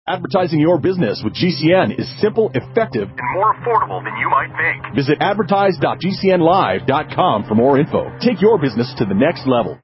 Advertising your business with GCN is simple, effective, and more affordable than you might think. Visit advertise.gcnlive.com for more info. Take your business to the next level.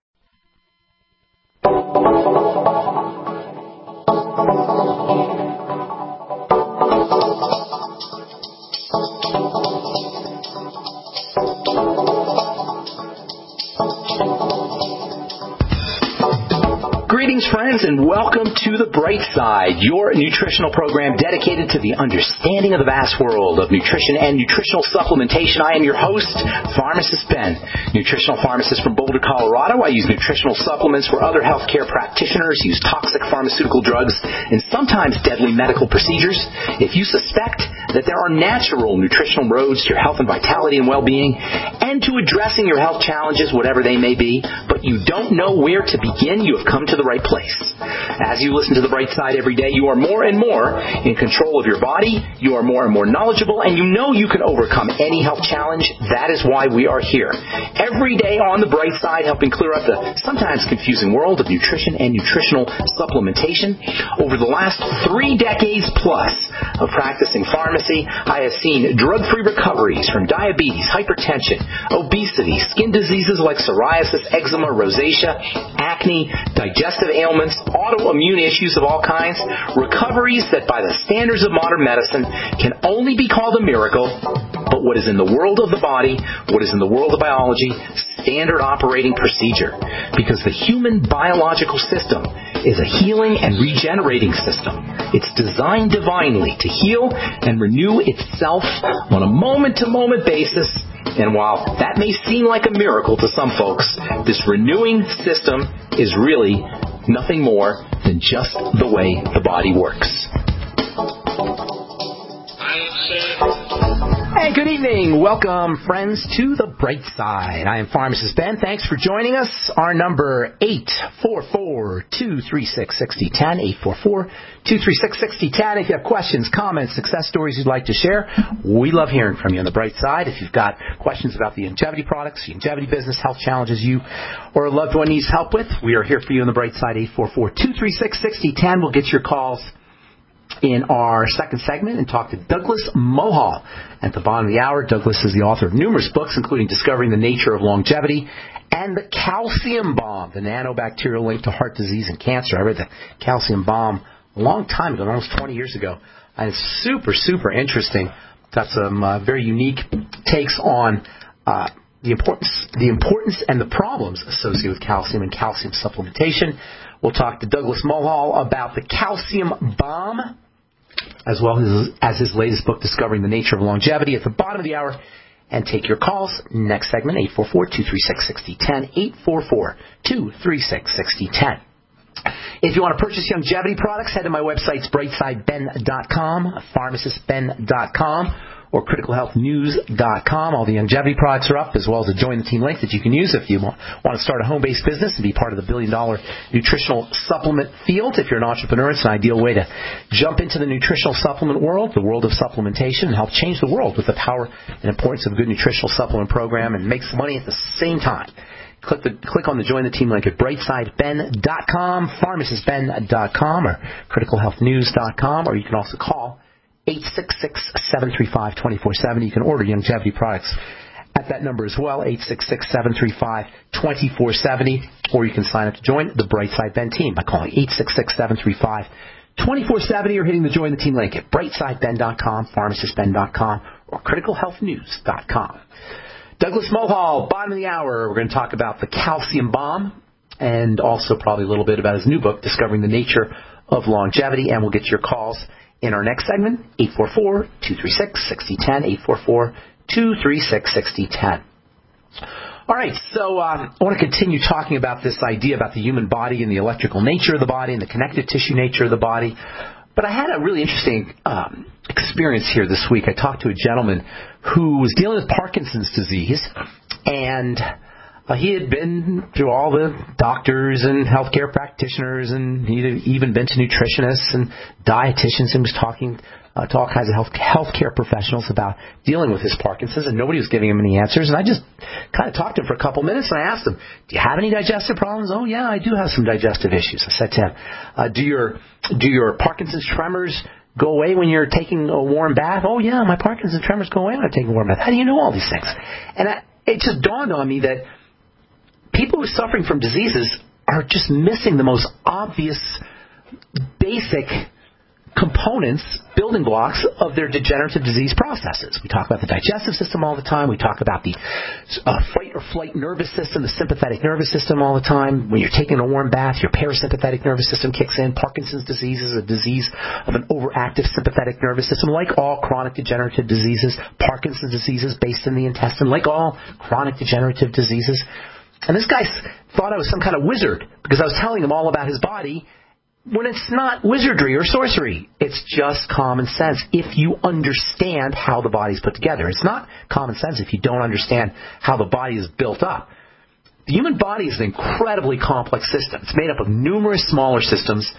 Greetings, friends, and welcome to The Bright Side, your nutritional program dedicated to the understanding of the vast world of nutrition and nutritional supplementation. I am your host, Pharmacist Ben, nutritional pharmacist from Boulder, Colorado. I use nutritional supplements where other healthcare practitioners use toxic pharmaceutical drugs and sometimes deadly medical procedures. If you suspect that there are natural nutritional roads to your health and vitality and well-being and to addressing your health challenges, whatever they may be, but you don't know where to begin, you have come to the right place. As you listen to The Bright Side every day, you are more and more in control of your body, you are more and more knowledgeable, and you know you can overcome any health challenge. That is why we are here. Every day on The Bright Side, helping clear up the sometimes confusing world of nutrition and nutritional supplementation. Over the last 3 decades plus of practicing pharmacy, I have seen drug-free recoveries from diabetes, hypertension, obesity, skin diseases like psoriasis, eczema, rosacea, acne, digestive ailments, autoimmune issues of all kinds, recoveries that by the standards of modern medicine can only be called a miracle, but what is in the world of the body, what is in the world of biology, standard operating procedure. Because the human biological system is a healing and regenerating system. It's designed divinely to heal and renew itself on a moment-to-moment basis. And while that may seem like a miracle to some folks, this renewing system is really nothing more than just the way the body works. Hey, good evening. Welcome, friends, to The Bright Side. I am Pharmacist Ben. Thanks for joining us. Our number, 844-236-6010, 844-236-6010. If you have questions, comments, success stories you'd like to share, we love hearing from you on The Bright Side. If you've got questions about the longevity products, the longevity business, health challenges you or a loved one needs help with, we are here for you on The Bright Side, 844-236-6010. We'll get your calls in our second segment and talk to Douglas Mohall. At the bottom of the hour, Douglas is the author of numerous books, including Discovering the Nature of Longevity and The Calcium Bomb, the nanobacterial link to heart disease and cancer. I read The Calcium Bomb a long time ago, almost 20 years ago. And it's super, super interesting. Got some very unique takes on the importance and the problems associated with calcium and calcium supplementation. We'll talk to Douglas Mohall about The Calcium Bomb, as well as his latest book, Discovering the Nature of Longevity, at the bottom of the hour. And take your calls. Next segment, 844-236-6010, 844-236-6010. If you want to purchase longevity products, head to my websites, brightsideben.com, pharmacistben.com, or criticalhealthnews.com. All the longevity products are up, as well as a Join the Team link that you can use if you want to start a home-based business and be part of the billion-dollar nutritional supplement field. If you're an entrepreneur, it's an ideal way to jump into the nutritional supplement world, the world of supplementation, and help change the world with the power and importance of a good nutritional supplement program and make some money at the same time. Click on the Join the Team link at brightsideben.com, pharmacistben.com, or criticalhealthnews.com, or you can also call 866-735-2470. You can order longevity products at that number as well, 866-735-2470, or you can sign up to join the Brightside Ben team by calling 866-735-2470 or hitting the Join the Team link at brightsideben.com, pharmacistben.com, or criticalhealthnews.com. Douglas Mohall, bottom of the hour. We're going to talk about The Calcium Bomb and also probably a little bit about his new book, Discovering the Nature of Longevity, and we'll get your calls in our next segment, 844-236-6010, 844-236-6010. All right, so I want to continue talking about this idea about the human body and the electrical nature of the body and the connective tissue nature of the body. But I had a really interesting experience here this week. I talked to a gentleman who was dealing with Parkinson's disease, and He had been through all the doctors and healthcare practitioners, and he'd even been to nutritionists and dietitians, and was talking to all kinds of healthcare professionals about dealing with his Parkinson's, and nobody was giving him any answers. And I just kind of talked to him for a couple minutes, and I asked him, "Do you have any digestive problems?" "Oh, yeah, I do have some digestive issues." I said to him, "Do your Parkinson's tremors go away when you're taking a warm bath?" "Oh, yeah, my Parkinson's tremors go away when I'm taking a warm bath." "How do you know all these things?" And it just dawned on me that people who are suffering from diseases are just missing the most obvious, basic components, building blocks of their degenerative disease processes. We talk about the digestive system all the time. We talk about the fight or flight nervous system, the sympathetic nervous system all the time. When you're taking a warm bath, your parasympathetic nervous system kicks in. Parkinson's disease is a disease of an overactive sympathetic nervous system. Like all chronic degenerative diseases, Parkinson's disease is based in the intestine. Like all chronic degenerative diseases. And this guy thought I was some kind of wizard because I was telling him all about his body, when it's not wizardry or sorcery. It's just common sense if you understand how the body's put together. It's not common sense if you don't understand how the body is built up. The human body is an incredibly complex system. It's made up of numerous smaller systems.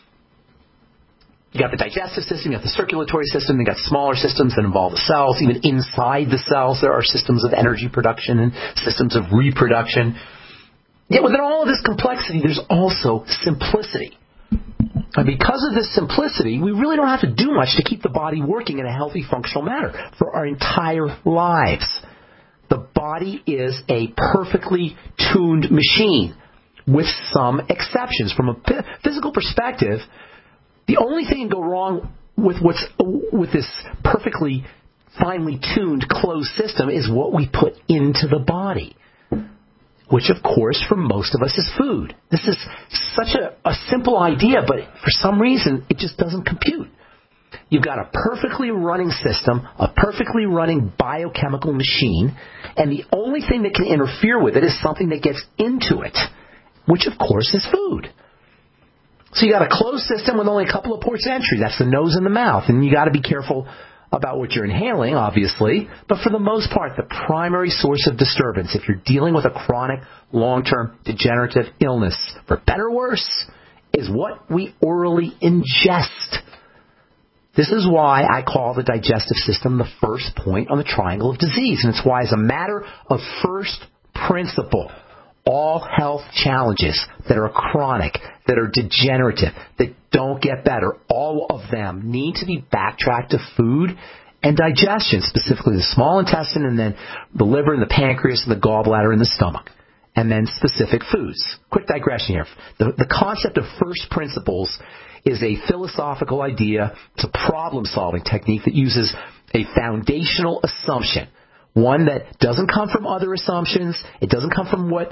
You got the digestive system, you got the circulatory system, you got smaller systems that involve the cells. Even inside the cells, there are systems of energy production and systems of reproduction. Yet within all of this complexity, there's also simplicity. And because of this simplicity, we really don't have to do much to keep the body working in a healthy, functional manner for our entire lives. The body is a perfectly tuned machine, with some exceptions. From a physical perspective, the only thing that can go wrong with this perfectly, finely tuned, closed system is what we put into the body, which, of course, for most of us is food. This is such a simple idea, but for some reason, it just doesn't compute. You've got a perfectly running system, a perfectly running biochemical machine, and the only thing that can interfere with it is something that gets into it, which, of course, is food. So you got a closed system with only a couple of ports of entry. That's the nose and the mouth, and you got to be careful about what you're inhaling, obviously, but for the most part, the primary source of disturbance, if you're dealing with a chronic, long-term degenerative illness, for better or worse, is what we orally ingest. This is why I call the digestive system the first point on the triangle of disease, and it's why, as a matter of first principle, all health challenges that are chronic, that are degenerative, that don't get better, all of them need to be backtracked to food and digestion, specifically the small intestine, and then the liver and the pancreas and the gallbladder and the stomach, and then specific foods. Quick digression here. The concept of first principles is a philosophical idea. It's a problem-solving technique that uses a foundational assumption, one that doesn't come from other assumptions. It doesn't come from what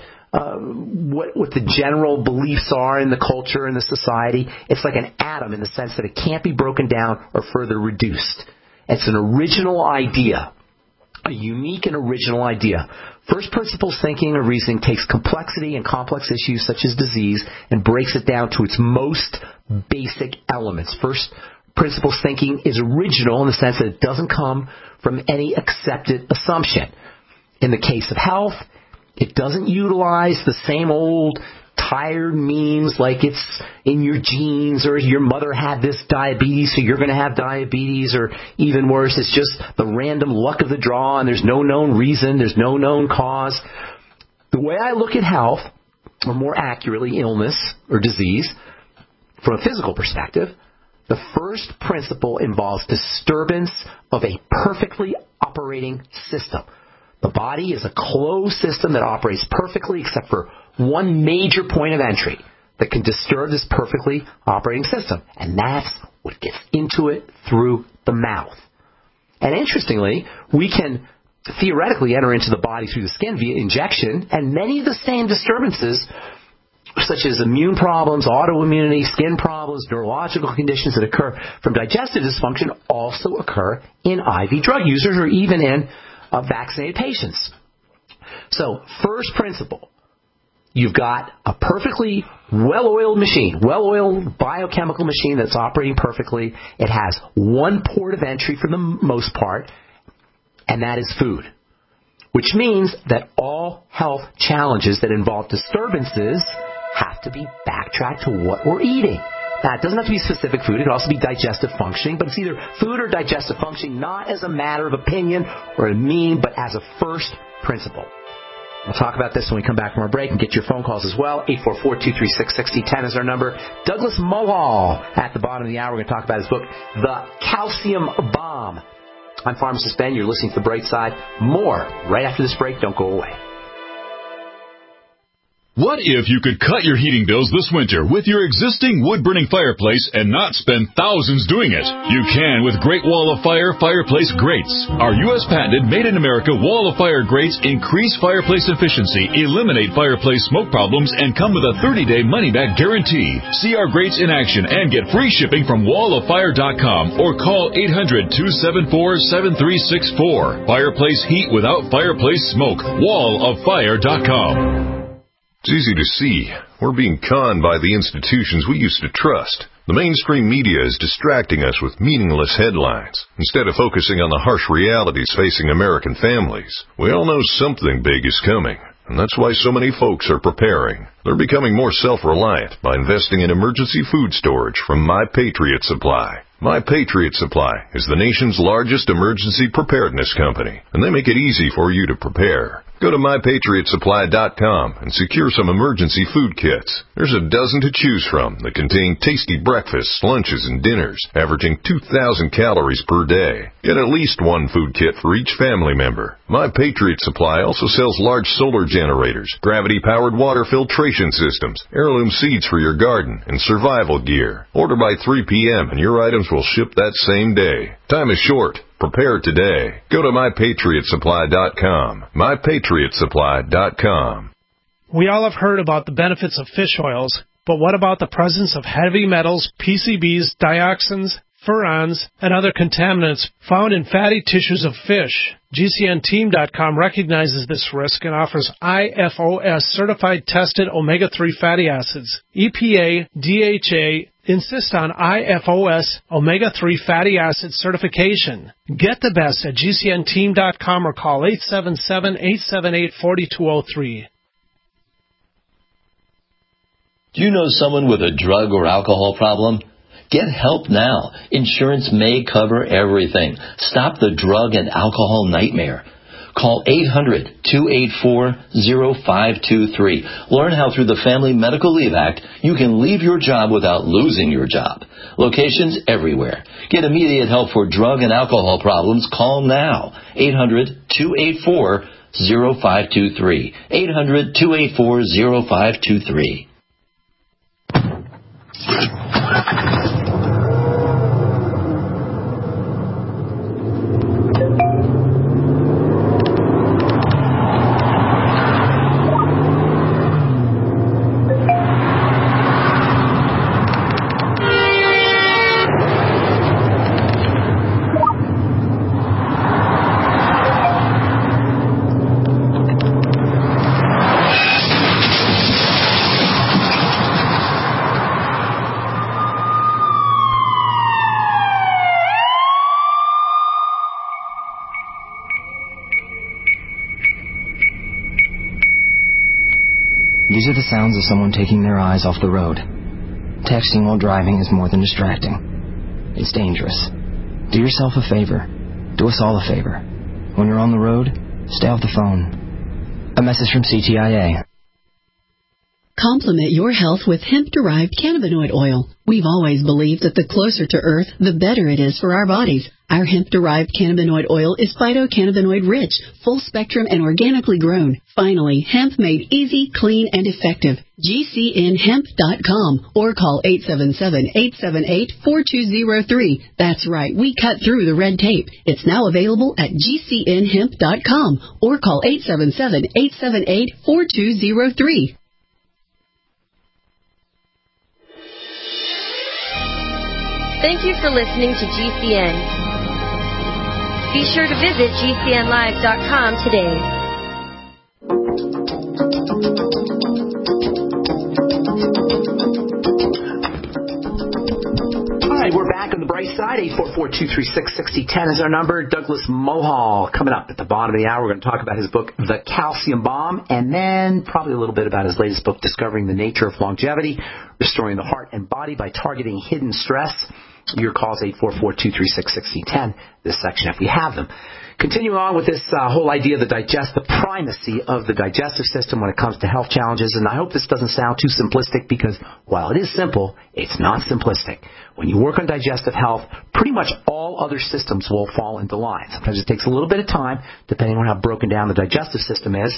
the general beliefs are in the culture and the society. It's like an atom in the sense that it can't be broken down or further reduced. It's an original idea, a unique and original idea. First principles thinking or reasoning takes complexity and complex issues such as disease and breaks it down to its most basic elements. First principles thinking is original in the sense that it doesn't come from any accepted assumption. In the case of health, it doesn't utilize the same old tired memes like it's in your genes or your mother had this diabetes, so you're going to have diabetes, or even worse, it's just the random luck of the draw and there's no known reason, there's no known cause. The way I look at health, or more accurately illness or disease, from a physical perspective, the first principle involves disturbance of a perfectly operating system. The body is a closed system that operates perfectly except for one major point of entry that can disturb this perfectly operating system. And that's what gets into it through the mouth. And interestingly, we can theoretically enter into the body through the skin via injection, and many of the same disturbances, such as immune problems, autoimmunity, skin problems, neurological conditions that occur from digestive dysfunction, also occur in IV drug users or even in vaccinated patients. So, first principle, you've got a perfectly well-oiled machine, well-oiled biochemical machine that's operating perfectly. It has one port of entry for the most part, and that is food. which means that all health challenges that involve disturbances have to be backtracked to what we're eating. Now, it doesn't have to be specific food. It could also be digestive functioning, but it's either food or digestive functioning, not as a matter of opinion or a mean, but as a first principle. We'll talk about this when we come back from our break and get your phone calls as well. 844-236-6010 is our number. Douglas Mulhall at the bottom of the hour. We're going to talk about his book, The Calcium Bomb. I'm Pharmacist Ben. You're listening to The Bright Side. More right after this break. Don't go away. What if you could cut your heating bills this winter with your existing wood-burning fireplace and not spend thousands doing it? You can with Great Wall of Fire fireplace grates. Our U.S. patented made-in-America Wall of Fire grates increase fireplace efficiency, eliminate fireplace smoke problems, and come with a 30-day money-back guarantee. See our grates in action and get free shipping from walloffire.com or call 800-274-7364. Fireplace heat without fireplace smoke. walloffire.com. It's easy to see. We're being conned by the institutions we used to trust. The mainstream media is distracting us with meaningless headlines, instead of focusing on the harsh realities facing American families. We all know something big is coming, and that's why so many folks are preparing. They're becoming more self-reliant by investing in emergency food storage from My Patriot Supply. My Patriot Supply is the nation's largest emergency preparedness company, and they make it easy for you to prepare. Go to MyPatriotSupply.com and secure some emergency food kits. There's a dozen to choose from that contain tasty breakfasts, lunches, and dinners, averaging 2,000 calories per day. Get at least one food kit for each family member. My Patriot Supply also sells large solar generators, gravity-powered water filtration systems, heirloom seeds for your garden, and survival gear. Order by 3 p.m. and your items will ship that same day. Time is short. Prepare today. Go to MyPatriotSupply.com. MyPatriotSupply.com. We all have heard about the benefits of fish oils, but what about the presence of heavy metals, PCBs, dioxins, furans, and other contaminants found in fatty tissues of fish? GCNteam.com recognizes this risk and offers IFOS certified tested omega-3 fatty acids. EPA, DHA, insist on IFOS omega-3 fatty acid certification. Get the best at GCNteam.com or call 877-878-4203. Do you know someone with a drug or alcohol problem? Get help now. Insurance may cover everything. Stop the drug and alcohol nightmare. Call 800-284-0523. Learn how through the Family Medical Leave Act you can leave your job without losing your job. Locations everywhere. Get immediate help for drug and alcohol problems. Call now. 800-284-0523. 800-284-0523. These are the sounds of someone taking their eyes off the road. Texting while driving is more than distracting. It's dangerous. Do yourself a favor. Do us all a favor. When you're on the road, stay off the phone. A message from CTIA. Complement your health with hemp-derived cannabinoid oil. We've always believed that the closer to Earth, the better it is for our bodies. Our hemp-derived cannabinoid oil is phytocannabinoid-rich, full-spectrum, and organically grown. Finally, hemp made easy, clean, and effective. GCNhemp.com or call 877-878-4203. That's right, we cut through the red tape. It's now available at GCNhemp.com or call 877-878-4203. Thank you for listening to GCN. Be sure to visit GCNlive.com today. All right, we're back back on the bright side. 844-236-6010 is our number. Douglas Mohall coming up at the bottom of the hour. We're going to talk about his book, The Calcium Bomb, and then probably a little bit about his latest book, Discovering the Nature of Longevity, Restoring the Heart and Body by Targeting Hidden Stress. Your calls 844-236-6010, this section if we have them. Continuing on with this whole idea of the primacy of the digestive system when it comes to health challenges, and I hope this doesn't sound too simplistic because while it is simple, it's not simplistic. When you work on digestive health, pretty much all other systems will fall into line. Sometimes it takes a little bit of time, depending on how broken down the digestive system is.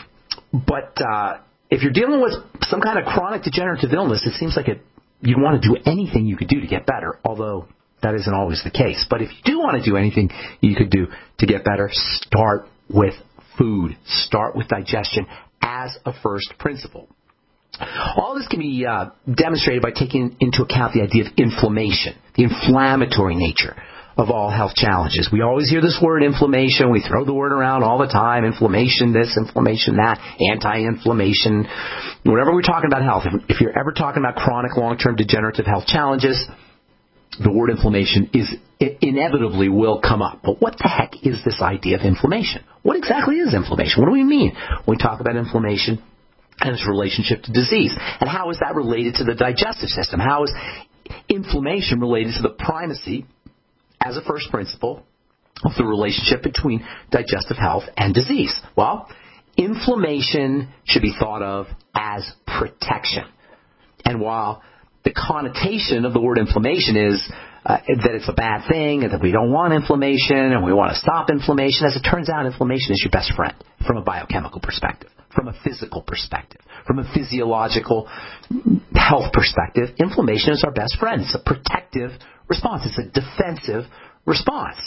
But if you're dealing with some kind of chronic degenerative illness, it seems like you'd want to do anything you could do to get better, although that isn't always the case. But if you do want to do anything you could do to get better, start with food. Start with digestion as a first principle. All this can be demonstrated by taking into account the idea of inflammation, the inflammatory nature of all health challenges. We always hear this word inflammation. We throw the word around all the time. Inflammation this, inflammation that, anti-inflammation. Whenever we're talking about health, if you're ever talking about chronic long-term degenerative health challenges, the word inflammation inevitably will come up. But what the heck is this idea of inflammation? What exactly is inflammation? What do we mean when we talk about inflammation and its relationship to disease? And how is that related to the digestive system? How is inflammation related to the primacy as a first principle of the relationship between digestive health and disease? Well, inflammation should be thought of as protection. And while the connotation of the word inflammation is that it's a bad thing and that we don't want inflammation and we want to stop inflammation, as it turns out, inflammation is your best friend from a biochemical perspective, from a physical perspective, from a physiological health perspective. Inflammation is our best friend. It's a protective response. It's a defensive response.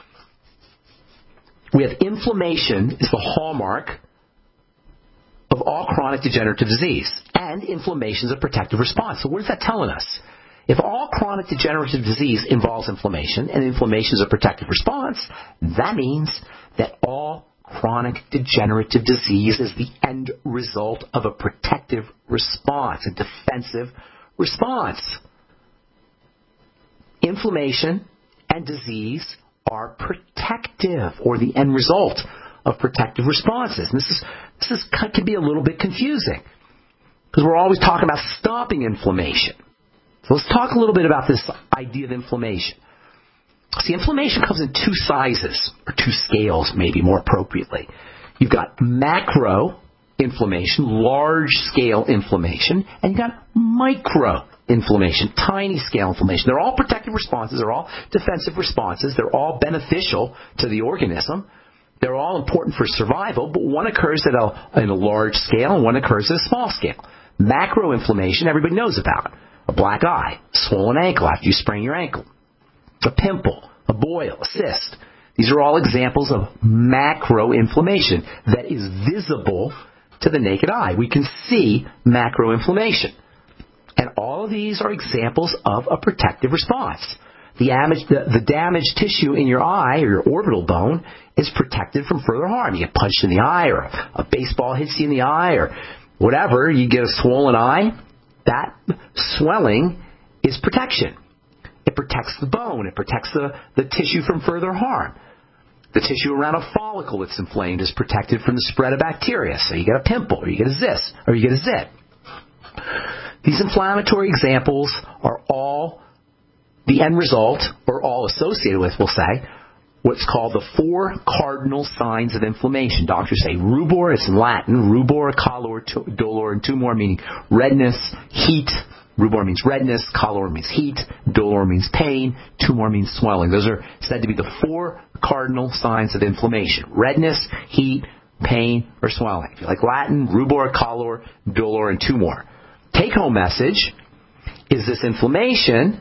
We have inflammation is the hallmark of all chronic degenerative disease, and inflammation is a protective response. So what is that telling us? If all chronic degenerative disease involves inflammation, and inflammation is a protective response, that means that all chronic degenerative disease is the end result of a protective response, a defensive response. Inflammation and disease are protective, or the end result of protective responses. And this can be a little bit confusing because we're always talking about stopping inflammation. So let's talk a little bit about this idea of inflammation. See, inflammation comes in two sizes, or two scales maybe more appropriately. You've got macro inflammation, large-scale inflammation, and you've got micro inflammation, tiny-scale inflammation. They're all protective responses. They're all defensive responses. They're all beneficial to the organism. They're all important for survival, but one occurs at a large scale and one occurs at a small scale. Macro inflammation, everybody knows about. A black eye, swollen ankle after you sprain your ankle, a pimple, a boil, a cyst. These are all examples of macro inflammation that is visible to the naked eye. We can see macro inflammation. And all of these are examples of a protective response. The damaged tissue in your eye or your orbital bone is protected from further harm. You get punched in the eye, or a baseball hits you in the eye, or whatever, you get a swollen eye. That swelling is protection. It protects the bone. It protects the tissue from further harm. The tissue around a follicle that's inflamed is protected from the spread of bacteria. So you get a pimple, or you get a cyst, or you get a zit. These inflammatory examples are all the end result, or all associated with, we'll say, what's called the 4 cardinal signs of inflammation. Doctors say rubor, it's in Latin, rubor, calor, dolor, and tumor, meaning redness, heat. Rubor means redness, calor means heat, dolor means pain, tumor means swelling. Those are said to be the 4 cardinal signs of inflammation. Redness, heat, pain, or swelling. If you like Latin, rubor, calor, dolor, and tumor. Take-home message is this inflammation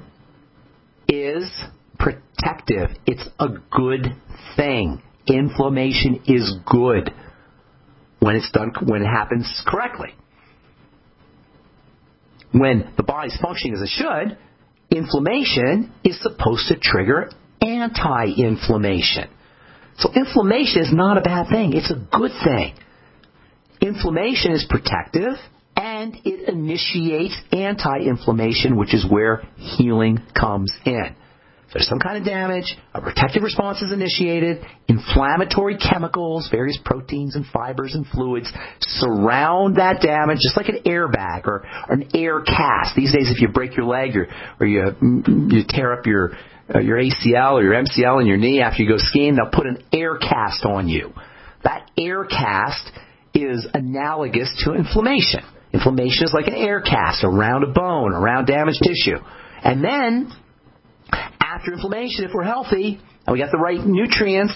is protective. It's a good thing. Inflammation is good when it happens correctly. When the body's functioning as it should, inflammation is supposed to trigger anti-inflammation. So inflammation is not a bad thing. It's a good thing. Inflammation is protective, and it initiates anti-inflammation, which is where healing comes in. There's some kind of damage, a protective response is initiated, inflammatory chemicals, various proteins and fibers and fluids surround that damage just like an airbag or an air cast. These days if you break your leg or you tear up your ACL or your MCL in your knee after you go skiing, they'll put an air cast on you. That air cast is analogous to inflammation. Inflammation is like an air cast around a bone, around damaged tissue. And then, after inflammation, if we're healthy and we got the right nutrients,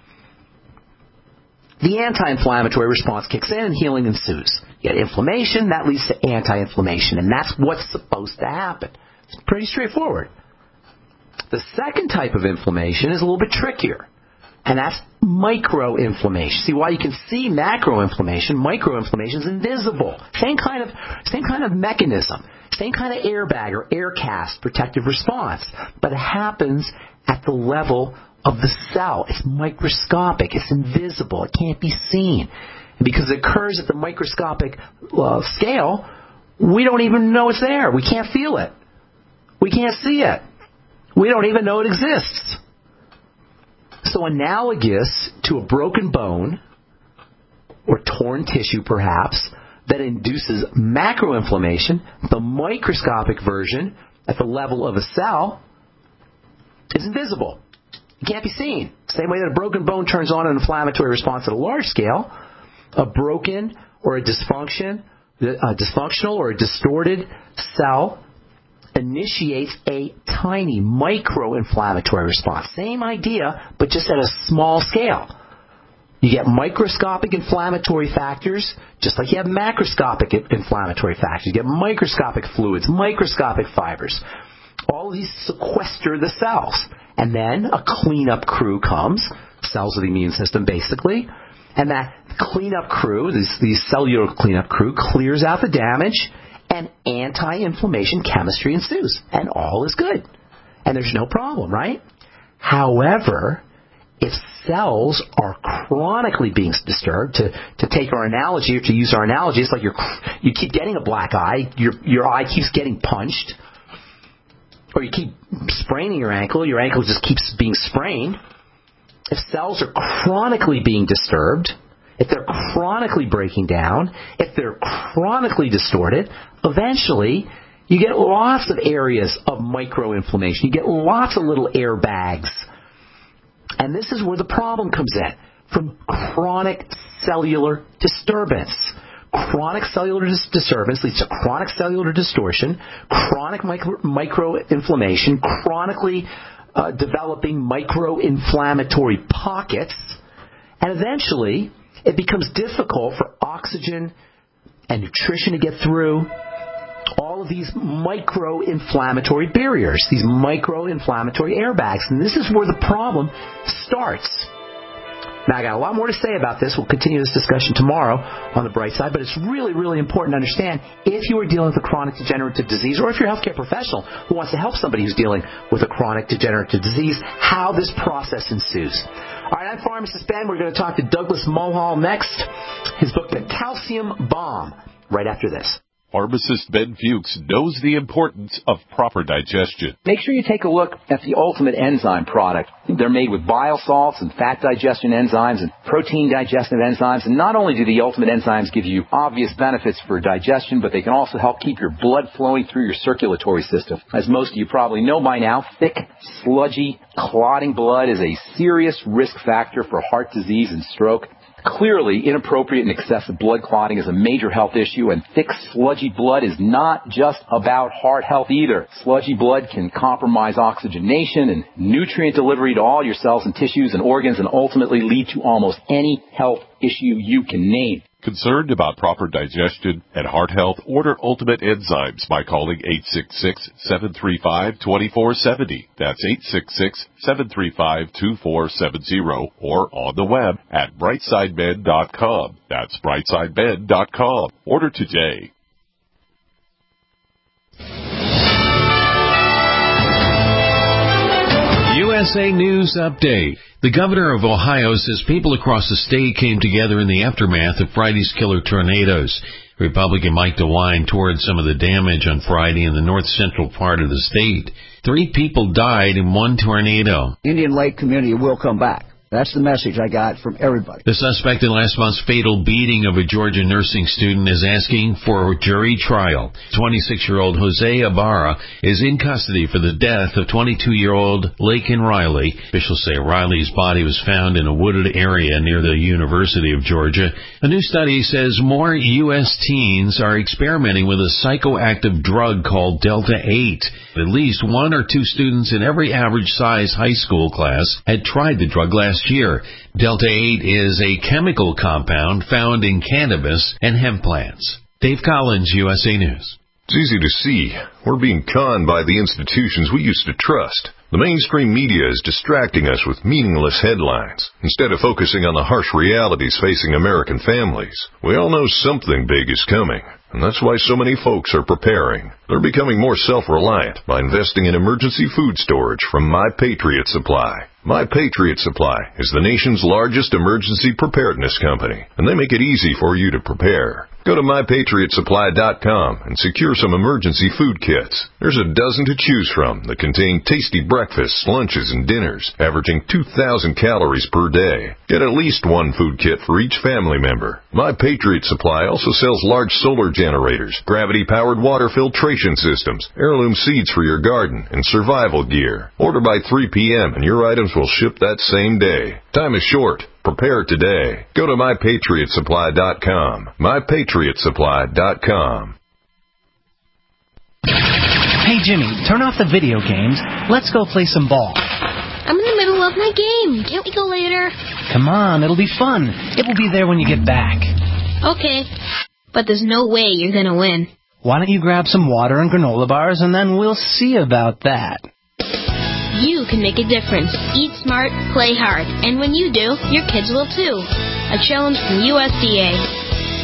the anti-inflammatory response kicks in and healing ensues. You get inflammation, that leads to anti-inflammation, and that's what's supposed to happen. It's pretty straightforward. The second type of inflammation is a little bit trickier, and that's microinflammation. See, while you can see macroinflammation, microinflammation is invisible. Same kind of mechanism, same kind of airbag or air cast protective response, but it happens at the level of the cell. It's microscopic. It's invisible. It can't be seen. And because it occurs at the microscopic scale, we don't even know it's there. We can't feel it. We can't see it. We don't even know it exists. So analogous to a broken bone or torn tissue perhaps that induces macroinflammation, the microscopic version at the level of a cell is invisible. It can't be seen. Same way that a broken bone turns on an inflammatory response at a large scale, a broken or a dysfunctional or a distorted cell initiates a tiny micro-inflammatory response. Same idea, but just at a small scale. You get microscopic inflammatory factors, just like you have macroscopic inflammatory factors. You get microscopic fluids, microscopic fibers. All of these sequester the cells. And then a cleanup crew comes, cells of the immune system basically, and that cleanup crew, these cellular cleanup crew, clears out the damage, and anti-inflammation chemistry ensues, and all is good. And there's no problem, right? However, if cells are chronically being disturbed, to take our analogy, or to use our analogy, it's like you keep getting a black eye, your eye keeps getting punched, or you keep spraining your ankle just keeps being sprained. If cells are chronically being disturbed, if they're chronically breaking down, if they're chronically distorted, eventually you get lots of areas of microinflammation. You get lots of little airbags. And this is where the problem comes in, from chronic cellular disturbance. Chronic cellular disturbance leads to chronic cellular distortion, chronic microinflammation, chronically developing microinflammatory pockets, and eventually it becomes difficult for oxygen and nutrition to get through all of these micro-inflammatory barriers, these micro-inflammatory airbags. And this is where the problem starts. Now, I got a lot more to say about this. We'll continue this discussion tomorrow on the bright side, but it's really, really important to understand if you are dealing with a chronic degenerative disease, or if you're a healthcare professional who wants to help somebody who's dealing with a chronic degenerative disease, how this process ensues. All right, I'm Pharmacist Ben. We're going to talk to Douglas Mulhall next. His book, The Calcium Bomb, right after this. Pharmacist Ben Fuchs knows the importance of proper digestion. Make sure you take a look at the Ultimate Enzyme product. They're made with bile salts and fat digestion enzymes and protein digestive enzymes. And not only do the Ultimate Enzymes give you obvious benefits for digestion, but they can also help keep your blood flowing through your circulatory system. As most of you probably know by now, thick, sludgy, clotting blood is a serious risk factor for heart disease and stroke. Clearly, inappropriate and excessive blood clotting is a major health issue, and thick, sludgy blood is not just about heart health either. Sludgy blood can compromise oxygenation and nutrient delivery to all your cells and tissues and organs, and ultimately lead to almost any health issue you can name. Concerned about proper digestion and heart health? Order Ultimate Enzymes by calling 866-735-2470. That's 866-735-2470, or on the web at brightsideben.com. That's brightsideben.com. Order today. USA News Update. The governor of Ohio says people across the state came together in the aftermath of Friday's killer tornadoes. Republican Mike DeWine toured some of the damage on Friday in the north-central part of the state. 3 people died in one tornado. Indian Lake community will come back. That's the message I got from everybody. The suspect in last month's fatal beating of a Georgia nursing student is asking for a jury trial. 26-year-old Jose Ibarra is in custody for the death of 22-year-old Laken Riley. Officials say Riley's body was found in a wooded area near the University of Georgia. A new study says more U.S. teens are experimenting with a psychoactive drug called Delta-8. At least 1 or 2 students in every average-size high school class had tried the drug last year. Delta-8 is a chemical compound found in cannabis and hemp plants. Dave Collins, USA News. It's easy to see. We're being conned by the institutions we used to trust. The mainstream media is distracting us with meaningless headlines instead of focusing on the harsh realities facing American families. We all know something big is coming, and that's why so many folks are preparing. They're becoming more self-reliant by investing in emergency food storage from My Patriot Supply. My Patriot Supply is the nation's largest emergency preparedness company, and they make it easy for you to prepare. Go to MyPatriotSupply.com and secure some emergency food kits. There's a dozen to choose from that contain tasty breakfasts, lunches, and dinners, averaging 2,000 calories per day. Get at least 1 food kit for each family member. My Patriot Supply also sells large solar generators, gravity-powered water filtration systems, heirloom seeds for your garden, and survival gear. Order by 3 p.m. and your items will ship that same day. Time is short. Prepare today. Go to MyPatriotSupply.com. MyPatriotSupply.com. Hey, Jimmy, turn off the video games. Let's go play some ball. I'm in the middle of my game. Can't we go later? Come on, it'll be fun. It will be there when you get back. Okay, but there's no way you're going to win. Why don't you grab some water and granola bars, and then we'll see about that. You can make a difference. Eat smart, play hard. And when you do, your kids will too. A challenge from USDA.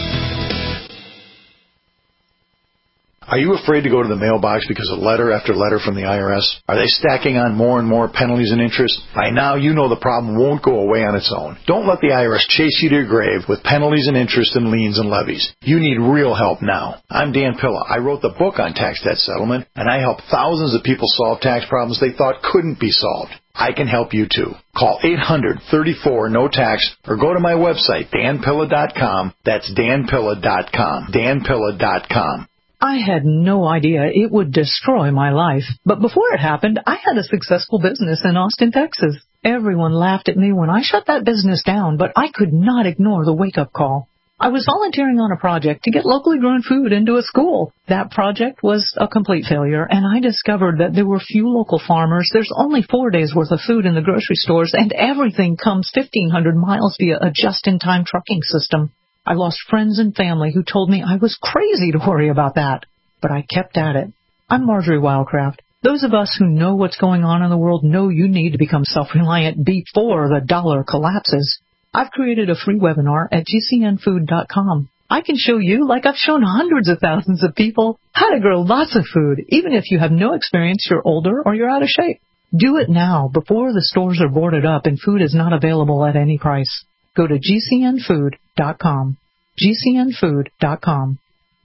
Are you afraid to go to the mailbox because of letter after letter from the IRS? Are they stacking on more and more penalties and interest? By now, you know the problem won't go away on its own. Don't let the IRS chase you to your grave with penalties and interest and liens and levies. You need real help now. I'm Dan Pilla. I wrote the book on tax debt settlement, and I help thousands of people solve tax problems they thought couldn't be solved. I can help you too. Call 800-34-NO-TAX or go to my website, danpilla.com. That's danpilla.com. danpilla.com. I had no idea it would destroy my life. But before it happened, I had a successful business in Austin, Texas. Everyone laughed at me when I shut that business down, but I could not ignore the wake-up call. I was volunteering on a project to get locally grown food into a school. That project was a complete failure, and I discovered that there were few local farmers. There's only 4 days' worth of food in the grocery stores, and everything comes 1,500 miles via a just-in-time trucking system. I lost friends and family who told me I was crazy to worry about that. But I kept at it. I'm Marjorie Wildcraft. Those of us who know what's going on in the world know you need to become self-reliant before the dollar collapses. I've created a free webinar at gcnfood.com. I can show you, like I've shown hundreds of thousands of people, how to grow lots of food, even if you have no experience, you're older, or you're out of shape. Do it now, before the stores are boarded up and food is not available at any price. Go to gcnfood.com. gcnfood.com.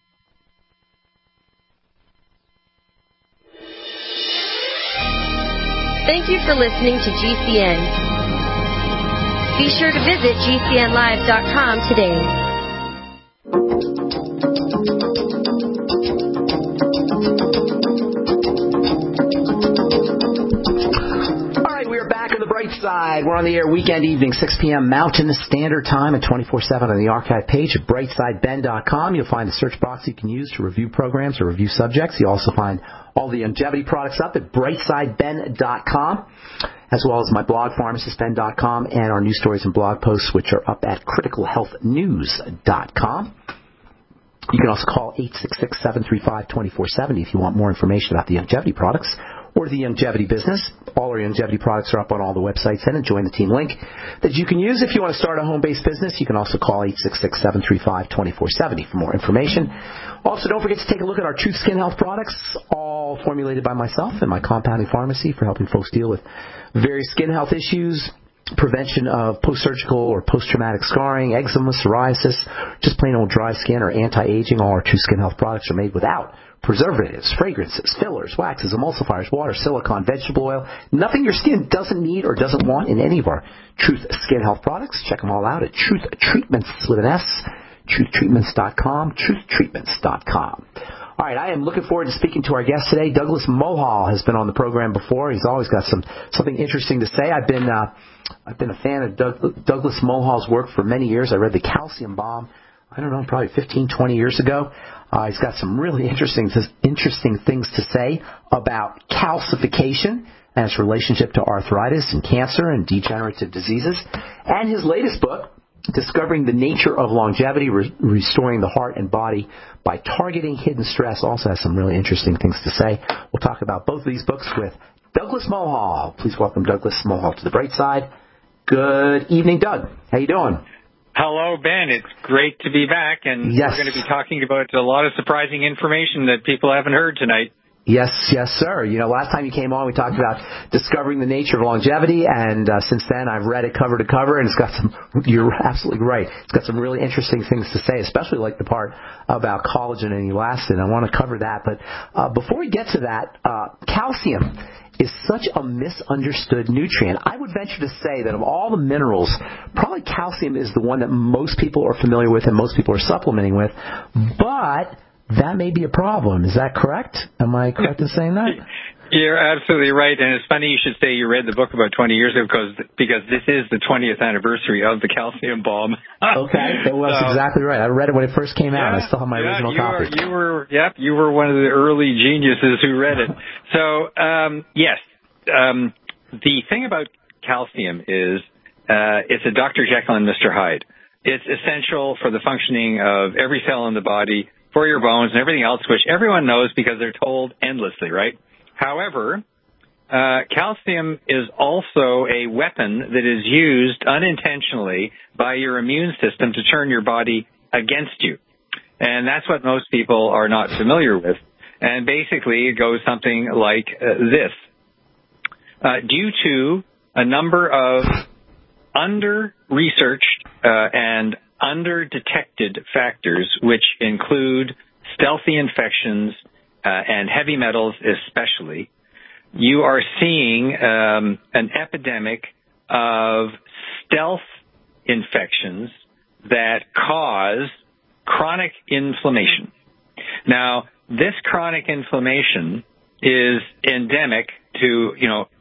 Thank you for listening to GCN. Be sure to visit GCNlive.com today. Brightside. We're on the air weekend evening, 6 p.m. Mountain Standard Time and 24/7 on the archive page at brightsideben.com. You'll find a search box you can use to review programs or review subjects. You'll also find all the longevity products up at brightsideben.com, as well as my blog, pharmacistben.com, and our news stories and blog posts, which are up at criticalhealthnews.com. You can also call 866-735-2470 if you want more information about the longevity products or the longevity business. All our longevity products are up on all the websites and a Join the Team link that you can use if you want to start a home-based business. You can also call 866-735-2470 for more information. Also, don't forget to take a look at our Truth Skin Health products, all formulated by myself and my compounding pharmacy for helping folks deal with various skin health issues, prevention of post-surgical or post-traumatic scarring, eczema, psoriasis, just plain old dry skin or anti-aging. All our True Skin Health products are made without preservatives, fragrances, fillers, waxes, emulsifiers, water, silicone, vegetable oil. Nothing your skin doesn't need or doesn't want in any of our Truth Skin Health products. Check them all out at Truth Treatments with an S, truthtreatments.com, truthtreatments.com. All right, I am looking forward to speaking to our guest today. Douglas Mohall has been on the program before. He's always got something interesting to say. I've been a fan of Douglas Mohall's work for many years. I read The Calcium Bomb, I don't know, probably 15, 20 years ago. He's got some really interesting things to say about calcification and its relationship to arthritis and cancer and degenerative diseases. And his latest book, Discovering the Nature of Longevity, Restoring the Heart and Body by Targeting Hidden Stress, also has some really interesting things to say. We'll talk about both of these books with Douglas Mohall. Please welcome Douglas Mohall to the Bright Side. Good evening, Doug. How you doing? Hello, Ben. It's great to be back, and yes, we're going to be talking about a lot of surprising information that people haven't heard tonight. Yes, sir. You know, last time you came on, we talked about discovering the nature of longevity, and since then I've read it cover to cover, and it's got some, you're absolutely right, it's got some really interesting things to say, especially like the part about collagen and elastin. I want to cover that, but before we get to that, calcium is such a misunderstood nutrient. I would venture to say that of all the minerals, probably calcium is the one that most people are familiar with and most people are supplementing with, but that may be a problem. Is that correct? Am I correct in saying that? You're absolutely right, and it's funny you should say you read the book about 20 years ago because this is the 20th anniversary of The Calcium Bomb. Okay, that was exactly right. I read it when it first came out. I still have my original copy. You were one of the early geniuses who read it. So, yes, the thing about calcium is it's a Dr. Jekyll and Mr. Hyde. It's essential for the functioning of every cell in the body, for your bones and everything else, which everyone knows because they're told endlessly, right? However, calcium is also a weapon that is used unintentionally by your immune system to turn your body against you. And that's what most people are not familiar with. And basically, it goes something like this. Due to a number of under-researched and under-detected factors, which include stealthy infections and heavy metals especially, you are seeing an epidemic of stealth infections that cause chronic inflammation. Now, this chronic inflammation is endemic to,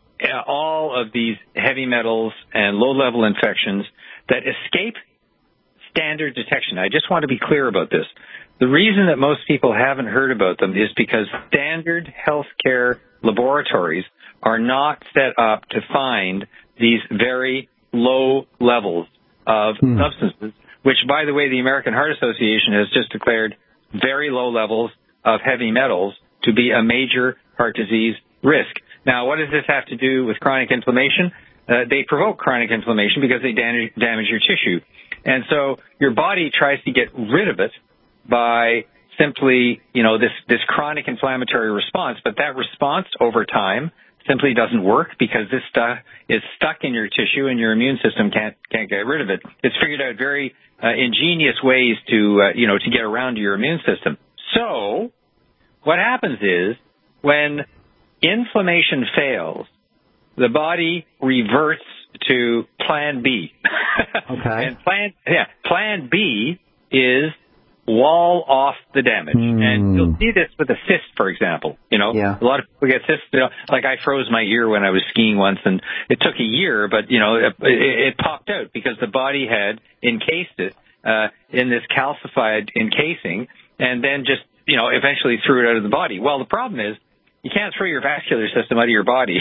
all of these heavy metals and low-level infections that escape standard detection. I just want to be clear about this. The reason that most people haven't heard about them is because standard healthcare laboratories are not set up to find these very low levels of substances, which, by the way, the American Heart Association has just declared very low levels of heavy metals to be a major heart disease risk. Now, what does this have to do with chronic inflammation? They provoke chronic inflammation because they damage your tissue. And so your body tries to get rid of it by simply, this chronic inflammatory response. But that response over time simply doesn't work because this stuff is stuck in your tissue and your immune system can't get rid of it. It's figured out very ingenious ways to get around your immune system. So what happens is when inflammation fails, the body reverts to Plan B. Okay. And Plan B is wall off the damage. And you'll see this with a cyst, for example. A lot of people get cysts. Like I froze my ear when I was skiing once, and it took a year, but, it popped out because the body had encased it in this calcified encasing and then just, eventually threw it out of the body. Well, the problem is, you can't throw your vascular system out of your body.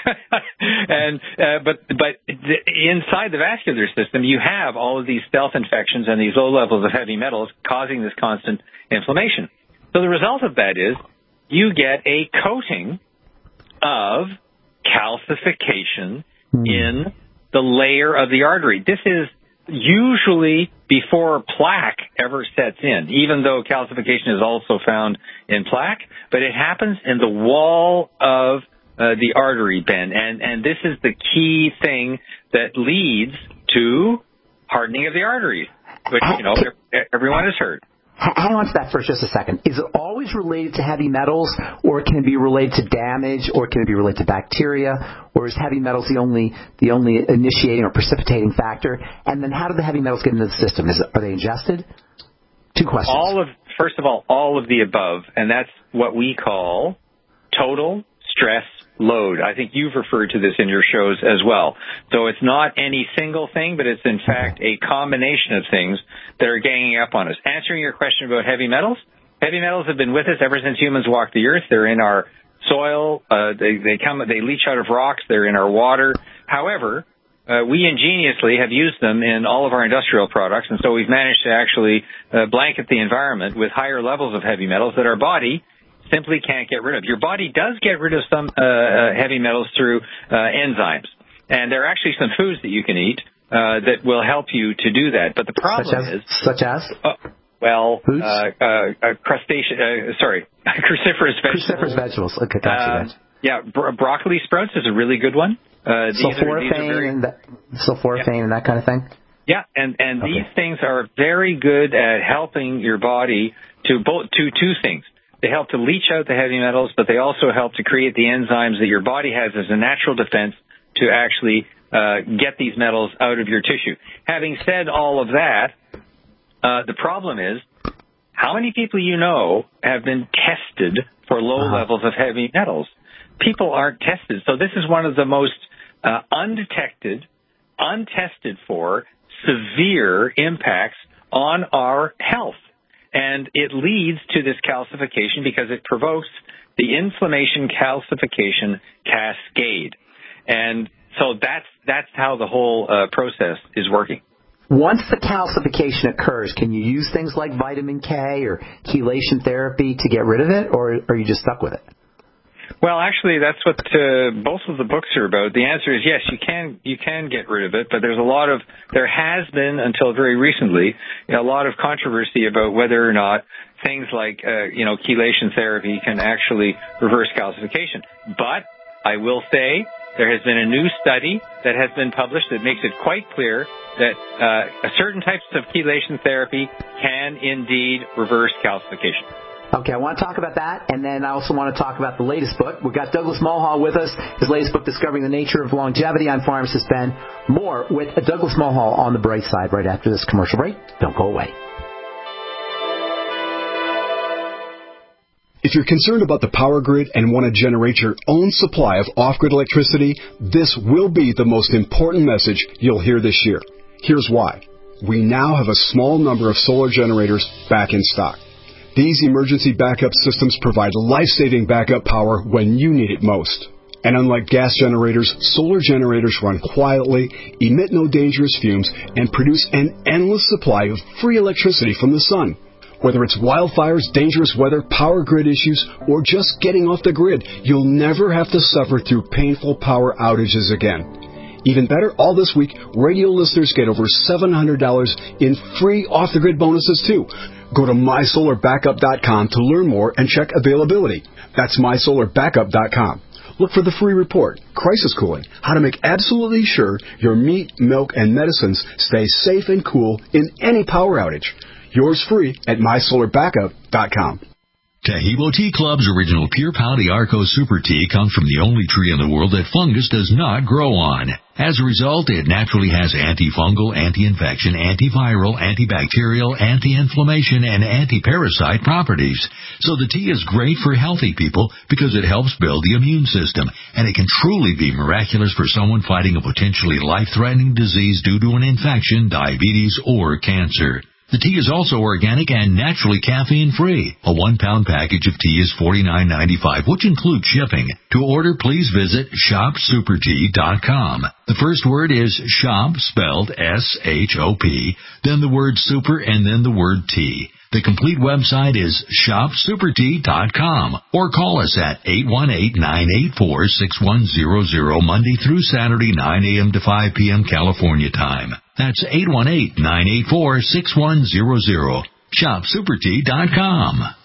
And but inside the vascular system, you have all of these stealth infections and these low levels of heavy metals causing this constant inflammation. So the result of that is you get a coating of calcification in the layer of the artery. This is usually before plaque ever sets in, even though calcification is also found in plaque, but it happens in the wall of the artery, Ben, and this is the key thing that leads to hardening of the arteries, which, everyone has heard. hang on to that for just a second. Is it always related to heavy metals, or can it be related to damage, or can it be related to bacteria, or is heavy metals the only initiating or precipitating factor? And then how do the heavy metals get into the system? Are they ingested? Two questions. First of all, all of the above, and that's what we call total stress load. I think you've referred to this in your shows as well. So it's not any single thing, but it's in fact a combination of things that are ganging up on us. Answering your question about heavy metals have been with us ever since humans walked the earth. They're in our soil. They leach out of rocks. They're in our water. However, we ingeniously have used them in all of our industrial products, and so we've managed to actually blanket the environment with higher levels of heavy metals that our body simply can't get rid of. Your body does get rid of some heavy metals through enzymes, and there are actually some foods that you can eat that will help you to do that. But the problem is... Such as? Cruciferous vegetables. Cruciferous vegetables. Okay, gotcha. Broccoli sprouts is a really good one. Sulforaphane and that kind of thing? Yeah, and these things are very good at helping your body to two things. They help to leach out the heavy metals, but they also help to create the enzymes that your body has as a natural defense to actually get these metals out of your tissue. Having said all of that, the problem is, how many people you know have been tested for low levels of heavy metals? People aren't tested. So this is one of the most undetected, untested for severe impacts on our health. And it leads to this calcification because it provokes the inflammation calcification cascade. And so that's how the whole process is working. Once the calcification occurs, can you use things like vitamin K or chelation therapy to get rid of it, or are you just stuck with it? Well, actually, that's what both of the books are about. The answer is yes, you can get rid of it, but there has been until very recently a lot of controversy about whether or not things like chelation therapy can actually reverse calcification. But I will say there has been a new study that has been published that makes it quite clear that certain types of chelation therapy can indeed reverse calcification. Okay, I want to talk about that, and then I also want to talk about the latest book. We've got Douglas Mulhall with us, his latest book, Discovering the Nature of Longevity. I'm Pharmacist Ben. More with Douglas Mulhall on the Bright Side right after this commercial break. Don't go away. If you're concerned about the power grid and want to generate your own supply of off-grid electricity, this will be the most important message you'll hear this year. Here's why. We now have a small number of solar generators back in stock. These emergency backup systems provide life-saving backup power when you need it most. And unlike gas generators, solar generators run quietly, emit no dangerous fumes, and produce an endless supply of free electricity from the sun. Whether it's wildfires, dangerous weather, power grid issues, or just getting off the grid, you'll never have to suffer through painful power outages again. Even better, all this week, radio listeners get over $700 in free off-the-grid bonuses, too. Go to mysolarbackup.com to learn more and check availability. That's mysolarbackup.com. Look for the free report, Crisis Cooling, how to make absolutely sure your meat, milk, and medicines stay safe and cool in any power outage. Yours free at mysolarbackup.com. Taheebo Tea Club's original Pure Pau d'Arco Super Tea comes from the only tree in the world that fungus does not grow on. As a result, it naturally has antifungal, anti-infection, antiviral, antibacterial, anti-inflammation, and anti-parasite properties. So the tea is great for healthy people because it helps build the immune system, and it can truly be miraculous for someone fighting a potentially life-threatening disease due to an infection, diabetes, or cancer. The tea is also organic and naturally caffeine-free. A 1-pound package of tea is $49.95, which includes shipping. To order, please visit shopsupertea.com. The first word is shop, spelled S-H-O-P, then the word super, and then the word tea. The complete website is shopsupertea.com, or call us at 818-984-6100 Monday through Saturday, 9 a.m. to 5 p.m. California time. That's 818-984-6100. shopsupertea.com.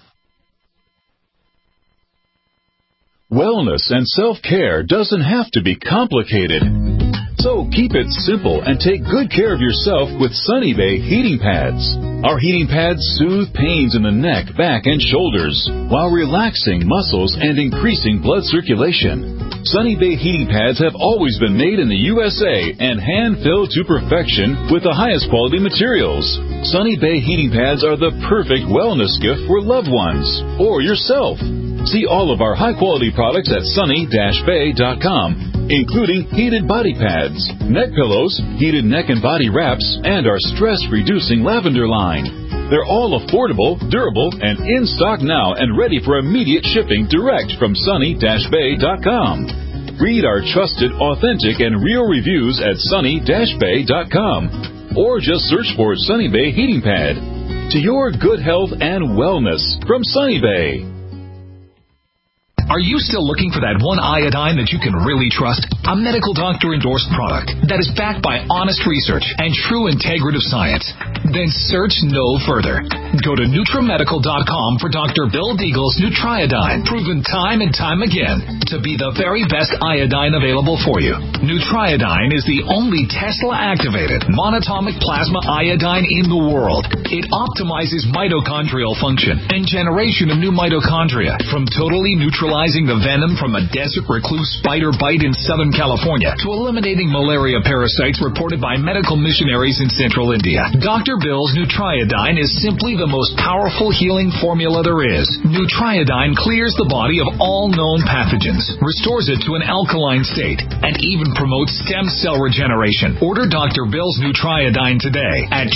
Wellness and self-care doesn't have to be complicated. So keep it simple and take good care of yourself with Sunny Bay heating pads. Our heating pads soothe pains in the neck, back, and shoulders while relaxing muscles and increasing blood circulation. Sunny Bay heating pads have always been made in the USA and hand-filled to perfection with the highest quality materials. Sunny Bay heating pads are the perfect wellness gift for loved ones or yourself. See all of our high-quality products at sunny-bay.com, including heated body pads, neck pillows, heated neck and body wraps, and our stress-reducing lavender line. They're all affordable, durable, and in stock now and ready for immediate shipping direct from sunny-bay.com. Read our trusted, authentic, and real reviews at sunny-bay.com or just search for Sunny Bay Heating Pad. To your good health and wellness from Sunny Bay. Are you still looking for that one iodine that you can really trust? A medical doctor-endorsed product that is backed by honest research and true integrative science? Then search no further. Go to NutriMedical.com for Dr. Bill Deagle's Nutriodine, proven time and time again to be the very best iodine available for you. Nutriodine is the only Tesla-activated monatomic plasma iodine in the world. It optimizes mitochondrial function and generation of new mitochondria from totally neutralizing the venom from a desert recluse spider bite in Southern California to eliminating malaria parasites reported by medical missionaries in central India. Dr. Bill's Nutriodine is simply the most powerful healing formula there is. Nutriodine clears the body of all known pathogens, restores it to an alkaline state, and even promotes stem cell regeneration. Order Dr. Bill's Nutriodine today at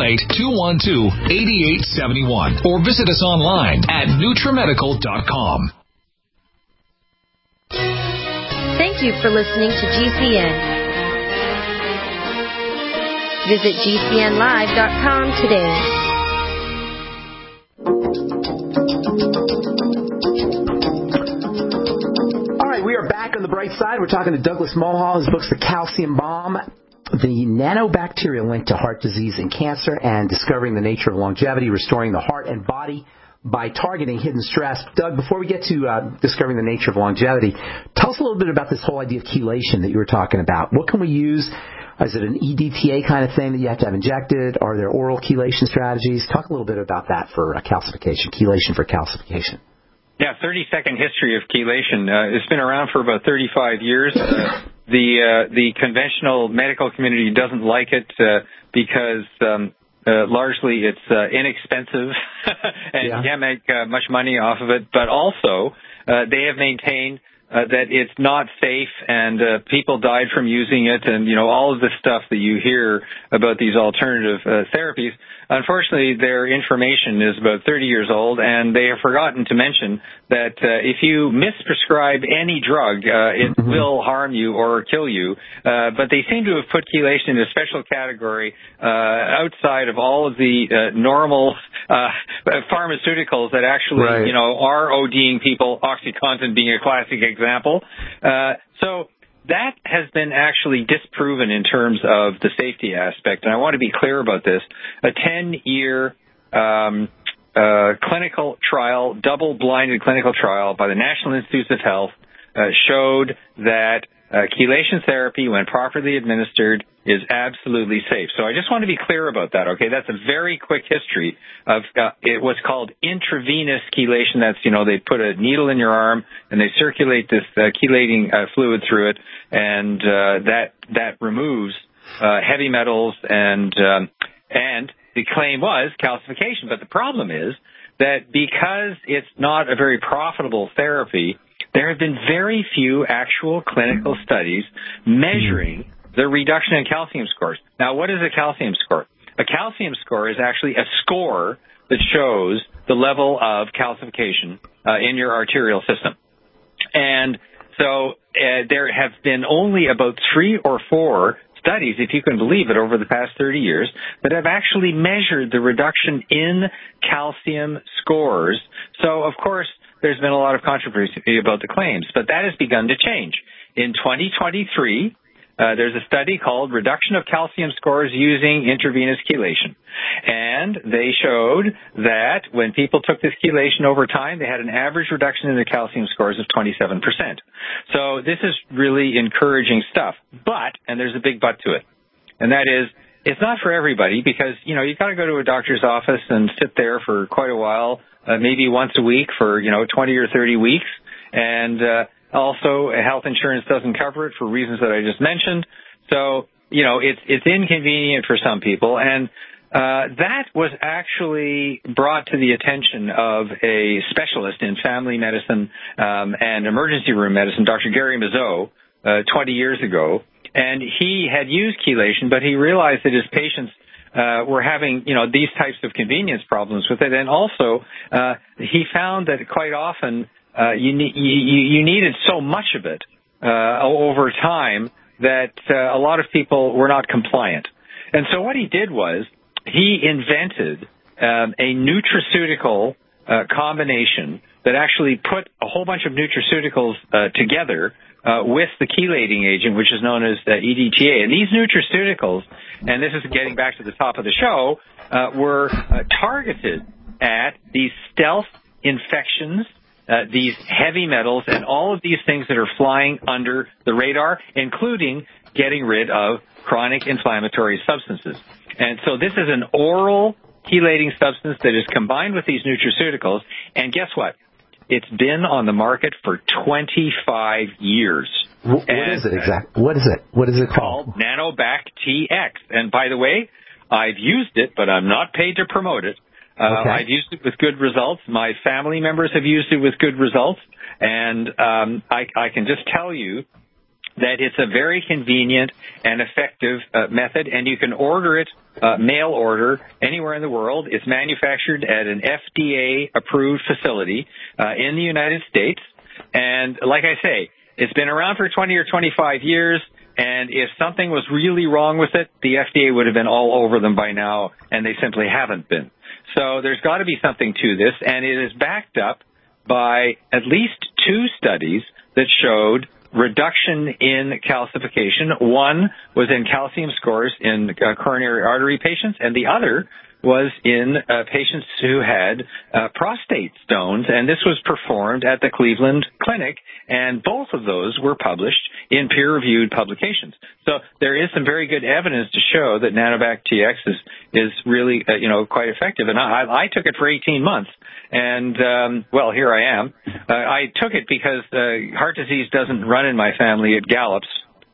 888-212-8871 or visit us online at NutriMedical.com. Thank you for listening to GCN. Visit GCNlive.com today. All right, we are back on the bright side. We're talking to Douglas Mulhall. His book's The Calcium Bomb, the nanobacterial link to heart disease and cancer, and discovering the nature of longevity, restoring the heart and body by targeting hidden stress. Doug, before we get to discovering the nature of longevity, tell us a little bit about this whole idea of chelation that you were talking about. What can we use? Is it an EDTA kind of thing that you have to have injected? Are there oral chelation strategies? Talk a little bit about that for calcification, chelation for calcification. Yeah, 30-second history of chelation. It's been around for about 35 years. The conventional medical community doesn't like it because largely it's inexpensive and you can't make much money off of it. But also, they have maintained that it's not safe and people died from using it, and all of the stuff that you hear about these alternative therapies. Unfortunately, their information is about 30 years old, and they have forgotten to mention that if you misprescribe any drug, it will harm you or kill you. But they seem to have put chelation in a special category outside of all of the normal pharmaceuticals that actually, are ODing people, OxyContin being a classic example. So that has been actually disproven in terms of the safety aspect, and I want to be clear about this. A 10-year clinical trial, double-blinded clinical trial by the National Institutes of Health showed that chelation therapy, when properly administered, is absolutely safe. So I just want to be clear about that, okay? That's a very quick history of what's called intravenous chelation. That's, they put a needle in your arm and they circulate this chelating fluid through it, and that removes heavy metals, and the claim was calcification. But the problem is that because it's not a very profitable therapy, there have been very few actual clinical studies measuring the reduction in calcium scores. Now, what is a calcium score? A calcium score is actually a score that shows the level of calcification in your arterial system. And so there have been only about 3 or 4 studies, if you can believe it, over the past 30 years that have actually measured the reduction in calcium scores. So, of course, there's been a lot of controversy about the claims, but that has begun to change. In 2023, there's a study called Reduction of Calcium Scores Using Intravenous Chelation. And they showed that when people took this chelation over time, they had an average reduction in their calcium scores of 27%. So this is really encouraging stuff. But, and there's a big but to it, and that is, it's not for everybody because, you've got to go to a doctor's office and sit there for quite a while, maybe once a week for, 20 or 30 weeks. And also, health insurance doesn't cover it for reasons that I just mentioned. So, it's inconvenient for some people. And that was actually brought to the attention of a specialist in family medicine and emergency room medicine, Dr. Gary Mazot, 20 years ago. And he had used chelation, but he realized that his patients were having, these types of convenience problems with it. And also, he found that quite often you needed so much of it over time that a lot of people were not compliant. And so what he did was he invented a nutraceutical combination that actually put a whole bunch of nutraceuticals together with the chelating agent, which is known as EDTA. And these nutraceuticals, and this is getting back to the top of the show, were targeted at these stealth infections, these heavy metals, and all of these things that are flying under the radar, including getting rid of chronic inflammatory substances. And so this is an oral chelating substance that is combined with these nutraceuticals, and guess what? It's been on the market for 25 years. What is it exactly? What is it? What is it called? Nanobac TX. And by the way, I've used it, but I'm not paid to promote it. Okay. I've used it with good results. My family members have used it with good results. And I can just tell you that it's a very convenient and effective method, and you can order it mail order anywhere in the world. It's manufactured at an FDA-approved facility in the United States. And like I say, it's been around for 20 or 25 years, and if something was really wrong with it, the FDA would have been all over them by now, and they simply haven't been. So there's got to be something to this, and it is backed up by at least 2 studies that showed reduction in calcification. One was in calcium scores in coronary artery patients, and the other was in patients who had prostate stones, and this was performed at the Cleveland Clinic, and both of those were published in peer-reviewed publications. So there is some very good evidence to show that Nanobac TX is really, quite effective. And I took it for 18 months, and, well, here I am. I took it because heart disease doesn't run in my family, it gallops.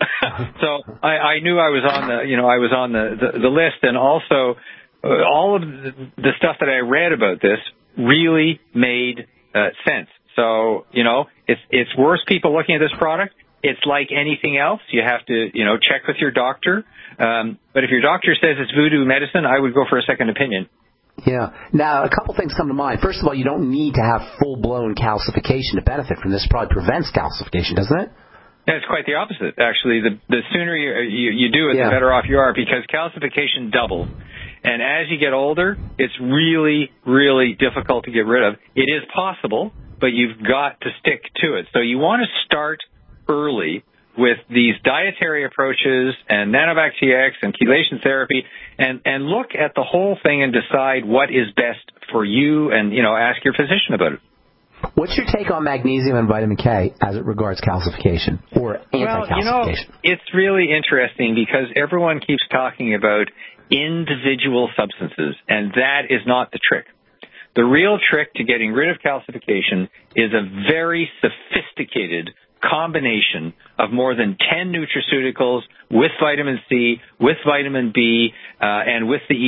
So I knew I was on the list, and also all of the stuff that I read about this really made sense. So, it's worth people looking at this product. It's like anything else. You have to, check with your doctor. But if your doctor says it's voodoo medicine, I would go for a second opinion. Yeah. Now, a couple things come to mind. First of all, you don't need to have full-blown calcification to benefit from this. It probably prevents calcification, doesn't it? Yeah, it's quite the opposite, actually. The sooner you do it, the better off you are, because calcification doubles. And as you get older, it's really, really difficult to get rid of. It is possible, but you've got to stick to it. So you want to start early with these dietary approaches and Nanobac TX and chelation therapy, and look at the whole thing and decide what is best for you, and ask your physician about it. What's your take on magnesium and vitamin K as it regards calcification or anti-calcification? Well, it's really interesting because everyone keeps talking about individual substances, and that is not the trick. The real trick to getting rid of calcification is a very sophisticated combination of more than 10 nutraceuticals with vitamin C, with vitamin B, and with the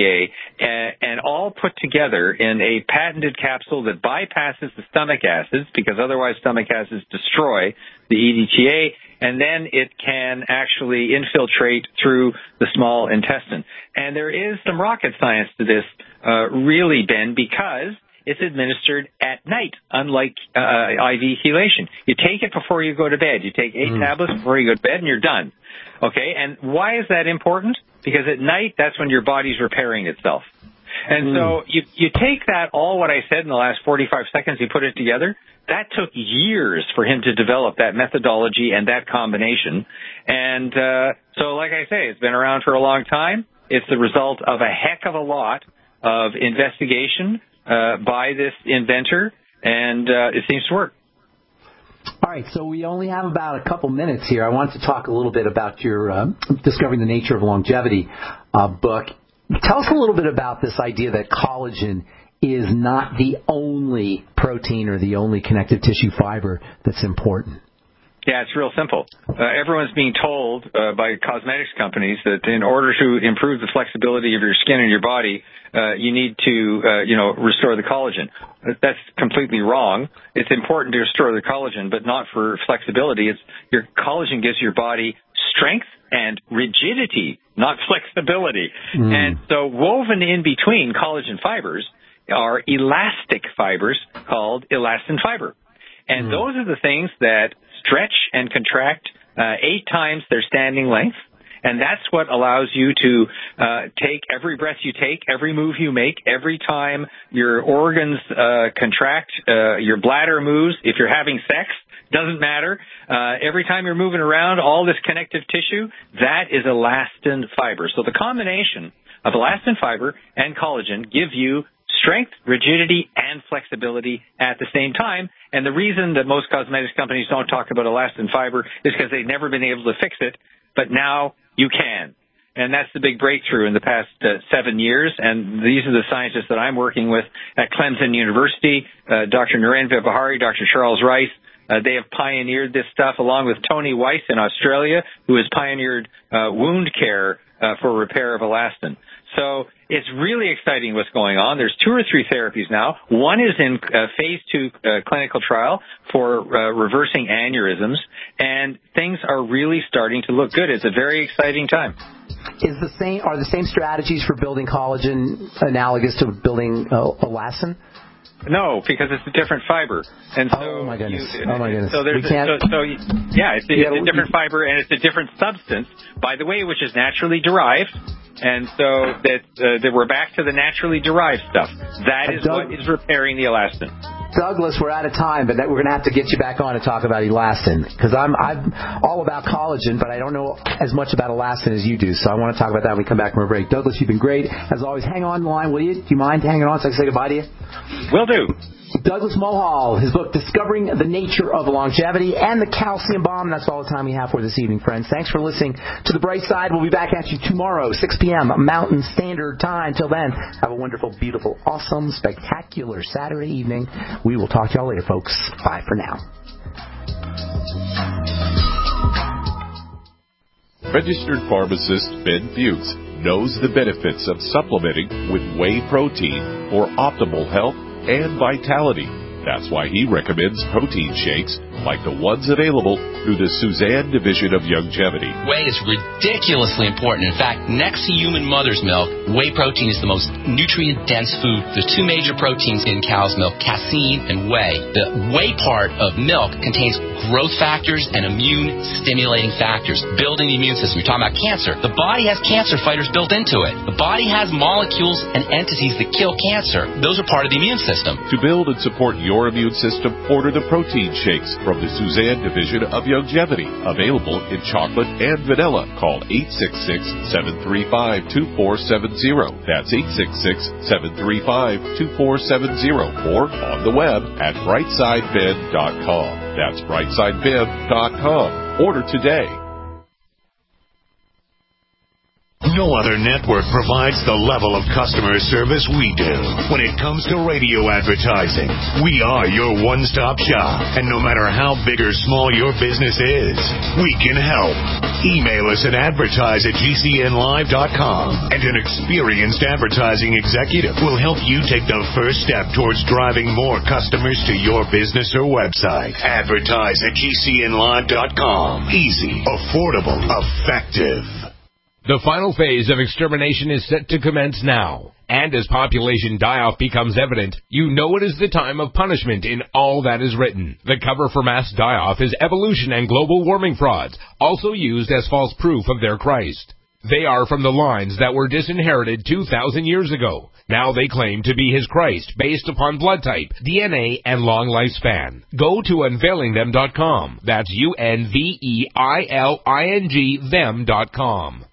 EDTA, and all put together in a patented capsule that bypasses the stomach acids, because otherwise stomach acids destroy the EDTA, and then it can actually infiltrate through the small intestine. And there is some rocket science to this, really, Ben, because it's administered at night, unlike IV chelation. You take it before you go to bed. You take 8 tablets before you go to bed, and you're done. Okay, and why is that important? Because at night, that's when your body's repairing itself. And so you take that, all what I said in the last 45 seconds, you put it together, that took years for him to develop that methodology and that combination. And so, like I say, it's been around for a long time. It's the result of a heck of a lot of investigation by this inventor, and it seems to work. All right, so we only have about a couple minutes here. I want to talk a little bit about your Discovering the Nature of Longevity book. Tell us a little bit about this idea that collagen is not the only protein or the only connective tissue fiber that's important. Yeah, it's real simple. Everyone's being told by cosmetics companies that in order to improve the flexibility of your skin and your body, you need to, restore the collagen. That's completely wrong. It's important to restore the collagen, but not for flexibility. Your collagen gives your body strength and rigidity, not flexibility. And so woven in between collagen fibers are elastic fibers called elastin fiber. And those are the things that stretch and contract 8 times their standing length. And that's what allows you to take every breath you take, every move you make, every time your organs contract, your bladder moves, if you're having sex, doesn't matter. Every time you're moving around, all this connective tissue, that is elastin fiber. So the combination of elastin fiber and collagen give you strength, rigidity, and flexibility at the same time. And the reason that most cosmetics companies don't talk about elastin fiber is because they've never been able to fix it, but now you can. And that's the big breakthrough in the past 7 years. And these are the scientists that I'm working with at Clemson University, Dr. Narendra Bahari, Dr. Charles Rice. They have pioneered this stuff along with Tony Weiss in Australia, who has pioneered wound care for repair of elastin. So it's really exciting what's going on. There's 2 or 3 therapies now. One is in phase 2 clinical trial for reversing aneurysms, and things are really starting to look good. It's a very exciting time. Are the same strategies for building collagen analogous to building elastin? No, because it's a different fiber. And so oh my goodness! So there's it's a different fiber and it's a different substance, by the way, which is naturally derived. And so that we're back to the naturally derived stuff. That is what is repairing the elastin. Douglas, we're out of time, but we're going to have to get you back on to talk about elastin, because I'm all about collagen, but I don't know as much about elastin as you do, so I want to talk about that when we come back from a break. Douglas, you've been great. As always, hang on the line, will you? Do you mind hanging on so I can say goodbye to you? Will do. Douglas Mohall, his book, Discovering the Nature of Longevity, and the Calcium Bomb. That's all the time we have for this evening, friends. Thanks for listening to The Bright Side. We'll be back at you tomorrow, 6 p.m. Mountain Standard Time. Till then, have a wonderful, beautiful, awesome, spectacular Saturday evening. We will talk to y'all later, folks. Bye for now. Registered pharmacist Ben Fuchs knows the benefits of supplementing with whey protein for optimal health and vitality. That's why he recommends protein shakes like the ones available through the Suzanne Division of Longevity. Whey is ridiculously important. In fact, next to human mother's milk, whey protein is the most nutrient-dense food. There's 2 major proteins in cow's milk, casein and whey. The whey part of milk contains growth factors and immune-stimulating factors, building the immune system. You're talking about cancer. The body has cancer fighters built into it. The body has molecules and entities that kill cancer. Those are part of the immune system. To build and support your immune system, order the protein shakes from the Suzanne Division of Longevity. Available in chocolate and vanilla. Call 866-735-2470. That's 866-735-2470. Or on the web at brightsidebed.com. That's brightsidebed.com. Order today. No other network provides the level of customer service we do. When it comes to radio advertising, we are your one-stop shop. And no matter how big or small your business is, we can help. Email us at advertise@gcnlive.com, and an experienced advertising executive will help you take the first step towards driving more customers to your business or website. Advertise@gcnlive.com. Easy, affordable, effective. The final phase of extermination is set to commence now. And as population die-off becomes evident, you know it is the time of punishment in all that is written. The cover for mass die-off is evolution and global warming frauds, also used as false proof of their Christ. They are from the lines that were disinherited 2,000 years ago. Now they claim to be his Christ based upon blood type, DNA, and long lifespan. Go to unveilingthem.com. That's UNVEILING them.com.